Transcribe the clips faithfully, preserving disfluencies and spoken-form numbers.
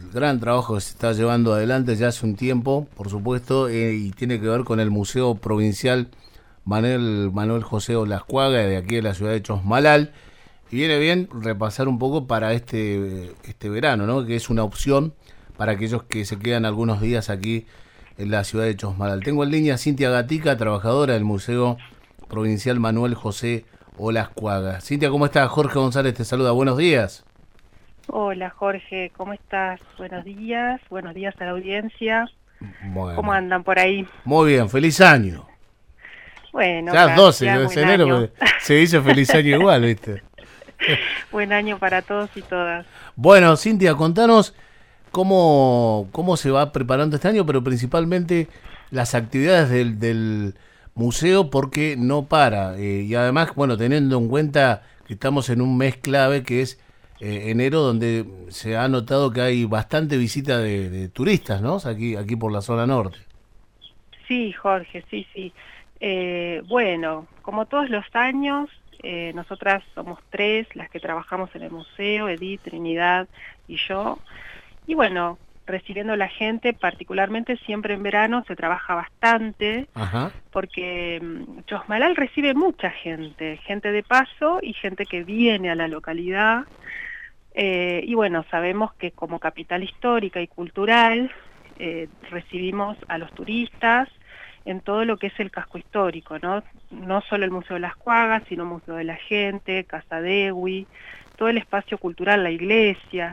gran trabajo que se está llevando adelante ya hace un tiempo, por supuesto, eh, y tiene que ver con el Museo Provincial Manuel, Manuel José Olascuaga, de aquí de la ciudad de Chosmalal. Y viene bien repasar un poco para este, este verano, ¿no? Que es una opción para aquellos que se quedan algunos días aquí en la ciudad de Chosmalal. Tengo en línea a Cintia Gatica, trabajadora del Museo Provincial Manuel José Olascuaga. Cintia, ¿cómo estás? Jorge González te saluda. Buenos días. Hola Jorge, ¿cómo estás? Buenos días, buenos días a la audiencia. ¿Cómo Bueno, andan por ahí? muy bien, feliz año. Bueno, Ya es doce gracias, de buen enero, año. pues, se dice feliz año igual, ¿viste? Buen año para todos y todas. Bueno, Cintia, contanos cómo, cómo se va preparando este año, pero principalmente las actividades del, del museo, porque no para. Eh, y además, bueno, teniendo en cuenta que estamos en un mes clave que es eh, enero, donde se ha notado que hay bastante visita de, de turistas, ¿no? Aquí, aquí por la zona norte. Sí, Jorge, sí, sí. Eh, bueno, como todos los años, eh, nosotras somos tres las que trabajamos en el museo, Edith, Trinidad y yo. Y bueno, recibiendo a la gente, particularmente siempre en verano, se trabaja bastante, Ajá. porque mm, Chosmalal recibe mucha gente, gente de paso y gente que viene a la localidad. Eh, y bueno, sabemos que como capital histórica y cultural, eh, recibimos a los turistas en todo lo que es el casco histórico, ¿no? No solo el Museo de las Cuagas, sino Museo de la Gente, Casa Dewi, todo el espacio cultural, la iglesia.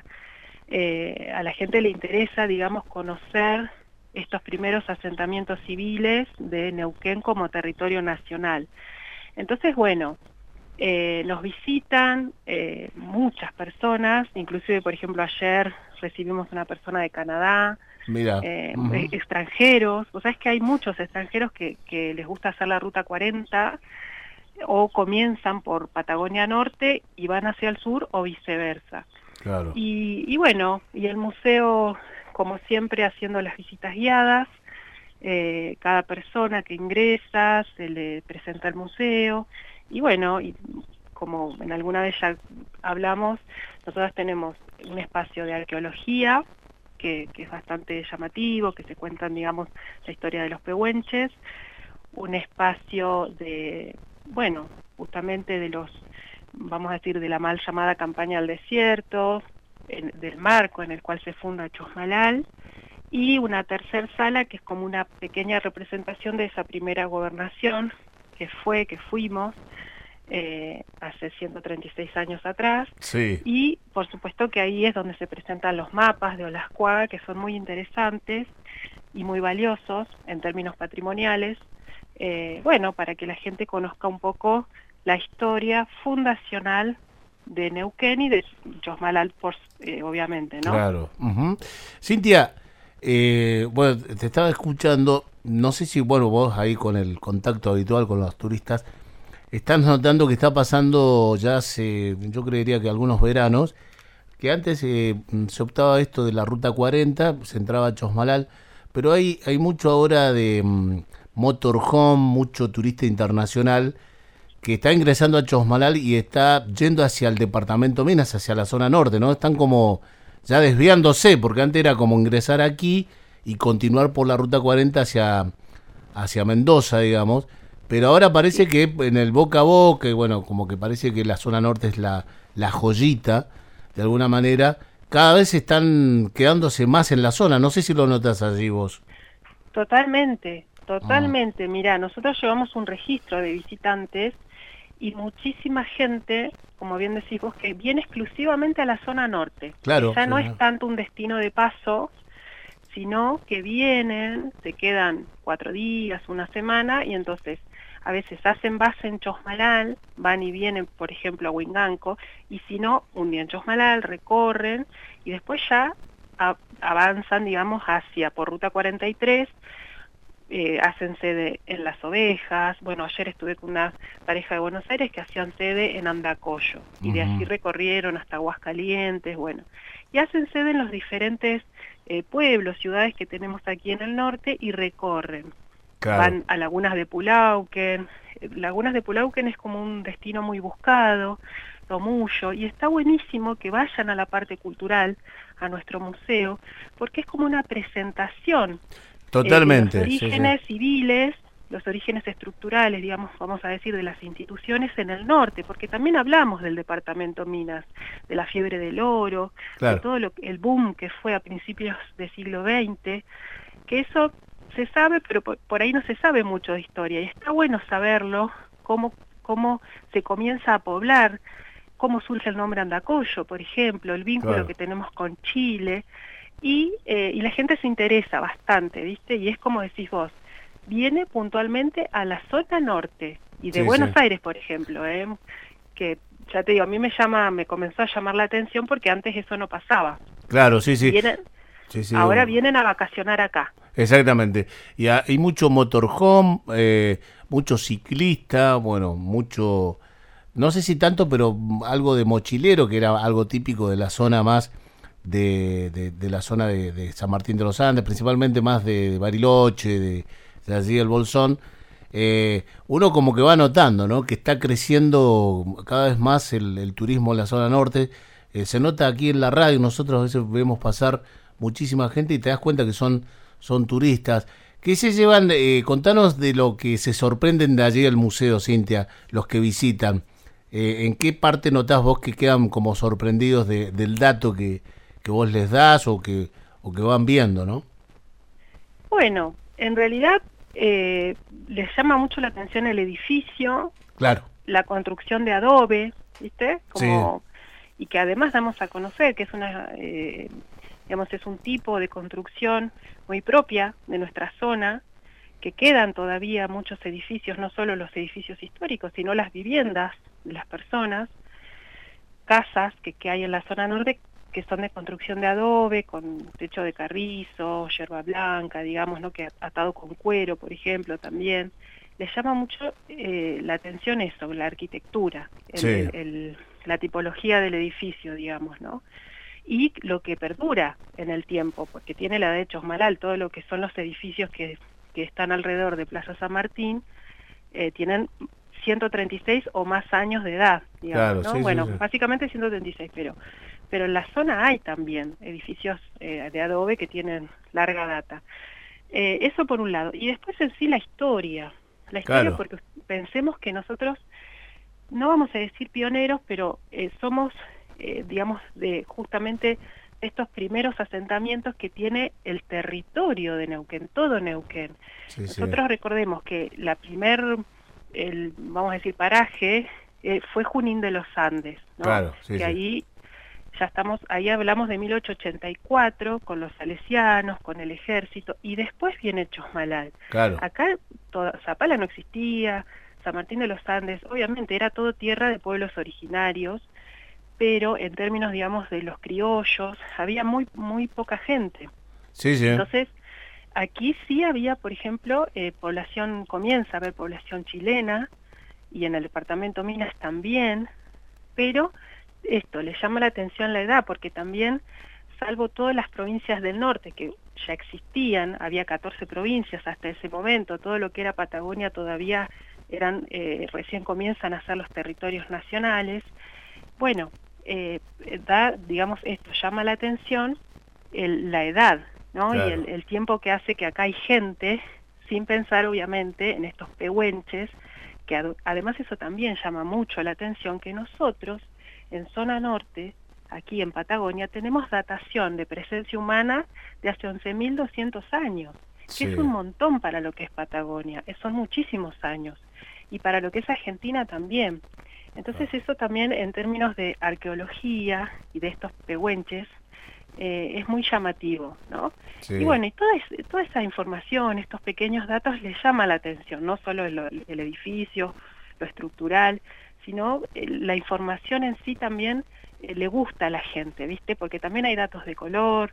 Eh, a la gente le interesa, digamos, conocer estos primeros asentamientos civiles de Neuquén como territorio nacional. Entonces, bueno, eh, nos visitan eh, muchas personas, inclusive, por ejemplo, ayer recibimos una persona de Canadá, Mira. eh, Ujú. extranjeros. Vos sabés que hay muchos extranjeros que, que les gusta hacer la Ruta cuarenta o comienzan por Patagonia Norte y van hacia el sur o viceversa. Claro. Y, y bueno, y el museo, como siempre, haciendo las visitas guiadas, eh, cada persona que ingresa se le presenta el museo, y bueno, y como en alguna vez ya hablamos, nosotros tenemos un espacio de arqueología, que, que es bastante llamativo, que se cuentan, digamos, la historia de los pehuenches, un espacio de, bueno, justamente de los, vamos a decir, de la mal llamada campaña al desierto, en, del marco en el cual se funda Chosmalal, y una tercer sala que es como una pequeña representación de esa primera gobernación que fue, que fuimos, eh, hace ciento treinta y seis años atrás, Sí. y por supuesto que ahí es donde se presentan los mapas de Olascuaga, que son muy interesantes y muy valiosos en términos patrimoniales, eh, bueno, para que la gente conozca un poco la historia fundacional de Neuquén y de Chosmalal, por, eh, obviamente, ¿no? Claro. Ujú. Cintia, eh, bueno, te estaba escuchando, no sé si, bueno, vos ahí con el contacto habitual con los turistas, estás notando que está pasando ya hace, yo creería que algunos veranos, que antes eh, se optaba esto de la Ruta cuarenta, se entraba a Chosmalal, pero hay, hay mucho ahora de mm, motorhome, mucho turista internacional que está ingresando a Chosmalal y está yendo hacia el departamento Minas, hacia la zona norte, ¿no? Están como ya desviándose, porque antes era como ingresar aquí y continuar por la Ruta cuarenta hacia, hacia Mendoza, digamos, pero ahora parece Sí. que en el boca a boca, y bueno, como que parece que la zona norte es la, la joyita, de alguna manera, cada vez están quedándose más en la zona, no sé si lo notas allí vos. Totalmente, Ah, totalmente. Mira, nosotros llevamos un registro de visitantes y muchísima gente, como bien decís vos, que viene exclusivamente a la zona norte, que claro, ya sí, no es sí. tanto un destino de paso, sino que vienen, se quedan cuatro días, una semana, y entonces a veces hacen base en Chosmalal, van y vienen, por ejemplo, a Huinganco, y si no, un día en Chosmalal, recorren, y después ya a, avanzan, digamos, hacia, por Ruta cuarenta y tres, eh, hacen sede en Las Ovejas. Bueno, ayer estuve con una pareja de Buenos Aires que hacían sede en Andacollo, y de allí Ujú, recorrieron hasta Aguascalientes, bueno, y hacen sede en los diferentes eh, pueblos, ciudades que tenemos aquí en el norte, y recorren. claro. Van a Lagunas de Pulauquen. Lagunas de Pulauquen es como un destino muy buscado, Tomullo, y está buenísimo que vayan a la parte cultural, a nuestro museo, porque es como una presentación Totalmente, eh, de los orígenes sí, sí. civiles, los orígenes estructurales, digamos, vamos a decir, de las instituciones en el norte, porque también hablamos del departamento Minas, de la fiebre del oro, Claro. de todo lo, el boom que fue a principios del siglo veinte, que eso se sabe, pero por, por ahí no se sabe mucho de historia, y está bueno saberlo, cómo, cómo se comienza a poblar, cómo surge el nombre Andacollo, por ejemplo, el vínculo Claro. que tenemos con Chile, y, eh, y la gente se interesa bastante, ¿viste? Y es como decís vos, viene puntualmente a la zona norte, y de Sí, Buenos sí. Aires, por ejemplo, ¿eh? Que ya te digo, a mí me llama, me comenzó a llamar la atención porque antes eso no pasaba. Claro, sí, sí. Vienen, Sí, sí. ahora vienen a vacacionar acá. Exactamente. Y hay mucho motorhome, eh, mucho ciclista, bueno, mucho, no sé si tanto, pero algo de mochilero, que era algo típico de la zona más de, de, de la zona de, de San Martín de los Andes, principalmente más de, de Bariloche, de, de allí el Bolsón. Eh, uno como que va notando, ¿no? Que está creciendo cada vez más el, el turismo en la zona norte. Eh, se nota aquí en la radio, nosotros a veces vemos pasar muchísima gente y te das cuenta que son, son turistas. ¿Qué se llevan? Eh, contanos de lo que se sorprenden de allí al museo, Cintia, los que visitan. Eh, ¿En qué parte notás vos que quedan como sorprendidos de, del dato que, que vos les das o que, o que van viendo, ¿no? Bueno, en realidad eh, les llama mucho la atención el edificio, Claro. la construcción de adobe, ¿viste? Como, Sí. y que además damos a conocer que es una, eh, digamos, es un tipo de construcción muy propia de nuestra zona, que quedan todavía muchos edificios, no solo los edificios históricos, sino las viviendas de las personas, casas que, que hay en la zona norte, que son de construcción de adobe, con techo de carrizo, yerba blanca, digamos, ¿no? Que atado con cuero, por ejemplo, también. Les llama mucho eh, la atención eso, la arquitectura, el, Sí. el, el, la tipología del edificio, digamos, ¿no? Y lo que perdura en el tiempo, porque tiene la de Chosmalal, todo lo que son los edificios que, que están alrededor de Plaza San Martín, eh, tienen ciento treinta y seis o más años de edad, digamos, Claro, ¿no? sí, Bueno, sí, sí. básicamente ciento treinta y seis, pero, pero en la zona hay también edificios eh, de adobe que tienen larga data. Eh, eso por un lado. Y después en sí la historia. La historia Claro. porque pensemos que nosotros, no vamos a decir pioneros, pero eh, somos, eh, digamos, de justamente estos primeros asentamientos que tiene el territorio de Neuquén, todo Neuquén. Sí, Nosotros sí. recordemos que la primer, el, vamos a decir, paraje eh, fue Junín de los Andes, ¿no? Claro, sí, que sí. ahí ya estamos, ahí hablamos de mil ochocientos ochenta y cuatro, con los salesianos, con el ejército, y después viene Chosmalal. Claro. Acá toda, Zapala no existía, San Martín de los Andes, obviamente era todo tierra de pueblos originarios, pero en términos, digamos, de los criollos, había muy, muy poca gente. Sí, sí. Entonces, aquí sí había, por ejemplo, eh, población, comienza a haber población chilena, y en el departamento Minas también, pero esto, le llama la atención la edad, porque también, salvo todas las provincias del norte, que ya existían, había catorce provincias hasta ese momento, todo lo que era Patagonia todavía eran, eh, recién comienzan a ser los territorios nacionales. Bueno, eh, da, digamos, esto llama la atención, el, la edad, ¿no? Claro. Y el, el tiempo que hace que acá hay gente, sin pensar obviamente en estos pehuenches, que ad, además eso también llama mucho la atención, que nosotros en zona norte, aquí en Patagonia, tenemos datación de presencia humana de hace once mil doscientos años, que Sí. es un montón para lo que es Patagonia, son muchísimos años, y para lo que es Argentina también. Entonces eso también en términos de arqueología y de estos pehuenches, eh, es muy llamativo, ¿no? Sí. Y bueno, y toda, es, toda esa información, estos pequeños datos les llama la atención, no solo el, el edificio, lo estructural, sino eh, la información en sí también eh, le gusta a la gente, ¿viste? Porque también hay datos de color,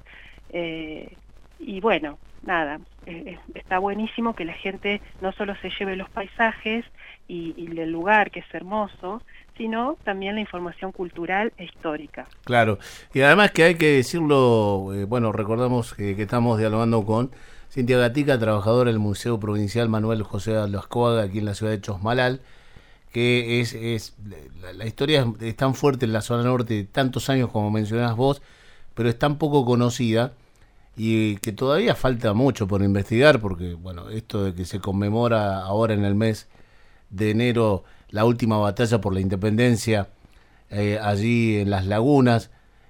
eh, y bueno, nada, eh, está buenísimo que la gente no solo se lleve los paisajes y, y el lugar, que es hermoso, sino también la información cultural e histórica. Claro, y además que hay que decirlo, eh, bueno, recordamos que, que estamos dialogando con Cintia Gatica, trabajadora del Museo Provincial Manuel José Alascoaga, aquí en la ciudad de Chosmalal, que es, es la, la historia es, es tan fuerte en la zona norte, de tantos años como mencionás vos, pero es tan poco conocida y que todavía falta mucho por investigar, porque bueno, esto de que se conmemora ahora en el mes de enero la última batalla por la independencia eh, allí en las lagunas,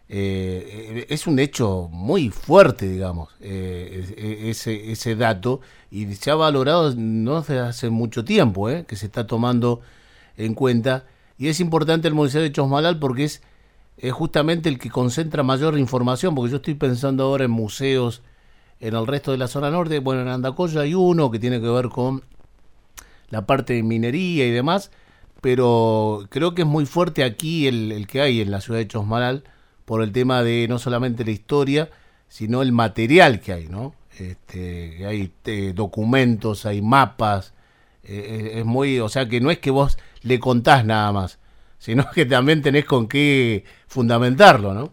eh, es un hecho muy fuerte, digamos, eh, ese, ese dato, y se ha valorado no desde hace mucho tiempo, eh, que se está tomando en cuenta, y es importante el Museo de Chosmalal porque es, es justamente el que concentra mayor información, porque yo estoy pensando ahora en museos en el resto de la zona norte. Bueno, en Andacollo hay uno que tiene que ver con la parte de minería y demás, pero creo que es muy fuerte aquí el, el que hay en la ciudad de Chosmalal, por el tema de no solamente la historia, sino el material que hay, ¿no? Este, hay eh, documentos, hay mapas, eh, es muy, o sea que no es que vos le contás nada más, sino que también tenés con qué fundamentarlo, ¿no?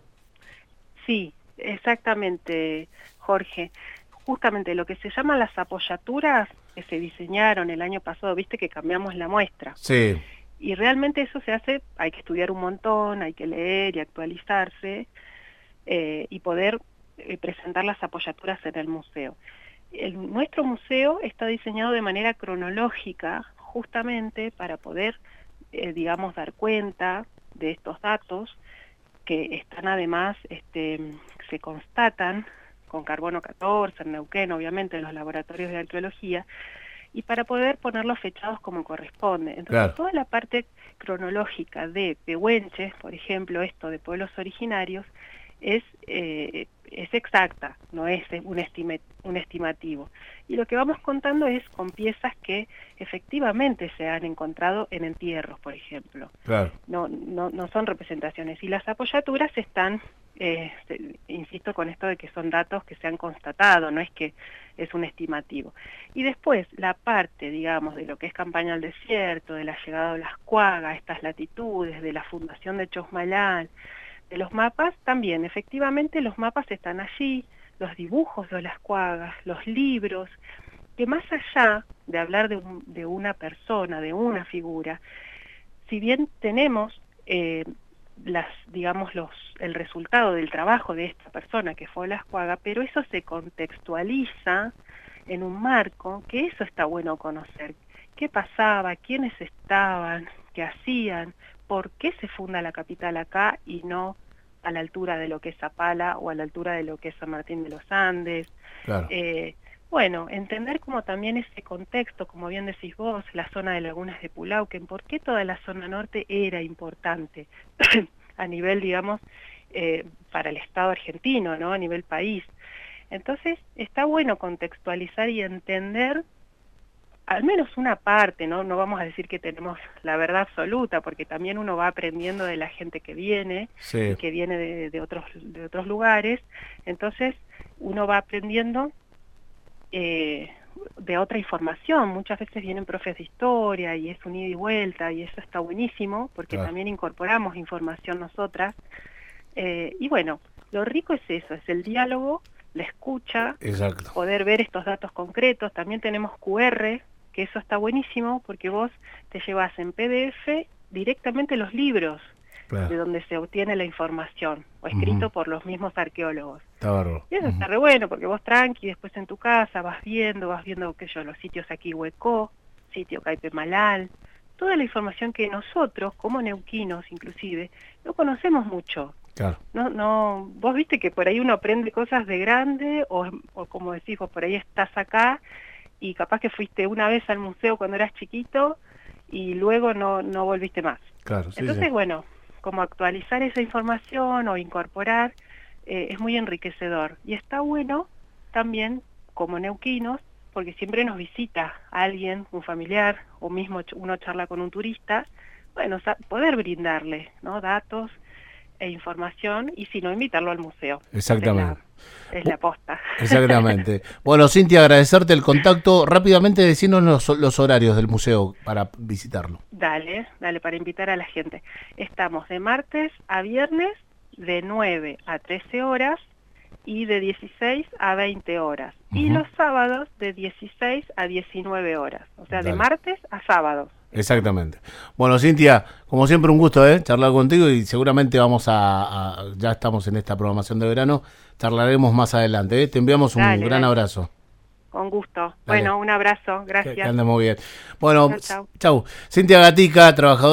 Sí, exactamente, Jorge. Justamente lo que se llaman las apoyaturas que se diseñaron el año pasado, viste que cambiamos la muestra. Sí. Y realmente eso se hace, hay que estudiar un montón, hay que leer y actualizarse eh, y poder eh, presentar las apoyaturas en el museo. El, nuestro museo está diseñado de manera cronológica justamente para poder, eh, digamos, dar cuenta de estos datos que están además, este, se constatan con carbono catorce en Neuquén, obviamente, en los laboratorios de arqueología, y para poder ponerlos fechados como corresponde. Entonces, claro, toda la parte cronológica de Pehuenches, por ejemplo, esto de pueblos originarios, es, eh, es exacta, no es un, estime, un estimativo. Y lo que vamos contando es con piezas que efectivamente se han encontrado en entierros, por ejemplo. Claro. No, no, no son representaciones. Y las apoyaturas están, eh, insisto con esto de que son datos que se han constatado, no es que es un estimativo. Y después, la parte, digamos, de lo que es Campaña al Desierto, de la llegada de las Cuagas, estas latitudes, de la fundación de Chosmalal, de los mapas, también, efectivamente, los mapas están allí, los dibujos de las Cuagas, los libros, que más allá de hablar de, un, de una persona, de una figura, si bien tenemos eh, las, digamos, los, el resultado del trabajo de esta persona que fue Las Cuagas, pero eso se contextualiza en un marco, que eso está bueno conocer. ¿Qué pasaba? ¿Quiénes estaban? ¿Qué hacían? ¿Por qué se funda la capital acá y no a la altura de lo que es Zapala o a la altura de lo que es San Martín de los Andes? Claro. Eh, bueno, entender como también ese contexto, como bien decís vos, la zona de Lagunas de Pulauquen, por qué toda la zona norte era importante a nivel, digamos, eh, para el Estado argentino, ¿no? A nivel país. Entonces, está bueno contextualizar y entender al menos una parte, ¿no? No vamos a decir que tenemos la verdad absoluta, porque también uno va aprendiendo de la gente que viene, sí, que viene de, de, otros, de otros lugares, entonces uno va aprendiendo eh, de otra información. Muchas veces vienen profes de historia y es un ida y vuelta, y eso está buenísimo, porque claro, también incorporamos información nosotras, eh, y bueno, lo rico es eso, es el diálogo, la escucha, exacto, poder ver estos datos concretos. También tenemos cu erre, que eso está buenísimo porque vos te llevas en pe de efe directamente los libros, claro, de donde se obtiene la información, o escrito uh-huh, por los mismos arqueólogos. Está bárbaro. Y eso uh-huh, está re bueno porque vos tranqui, después en tu casa vas viendo, vas viendo que yo, los sitios aquí Huecó, sitio Caipemalal, toda la información que nosotros, como neuquinos inclusive, no conocemos mucho. Claro. No, no, vos viste que por ahí uno aprende cosas de grande, o, o como decís vos, por ahí estás acá y capaz que fuiste una vez al museo cuando eras chiquito y luego no, no volviste más. Claro, sí, Entonces, sí, bueno, como actualizar esa información o incorporar eh, es muy enriquecedor. Y está bueno también, como neuquinos, porque siempre nos visita alguien, un familiar, o mismo uno charla con un turista, bueno, poder brindarle, ¿no?, datos e información, y si no, invitarlo al museo. Exactamente. Es la, es la posta. Exactamente. Bueno, Cintia, agradecerte el contacto. Rápidamente decirnos los, los horarios del museo para visitarlo. Dale, dale, para invitar a la gente. Estamos de martes a viernes de nueve a trece horas y de dieciséis a veinte horas. Uh-huh. Y los sábados de dieciséis a diecinueve horas. O sea, dale, de martes a sábados. Exactamente. Bueno, Cintia, como siempre un gusto, ¿eh? Charlar contigo y seguramente vamos a, a ya estamos en esta programación de verano, charlaremos más adelante, ¿eh? Te enviamos un Dale, gran dale. abrazo. Con gusto. Dale. Bueno, un abrazo. Gracias. Que, que andes muy bien. Bueno, Chau, chau. chau. Cintia Gatica, trabajadora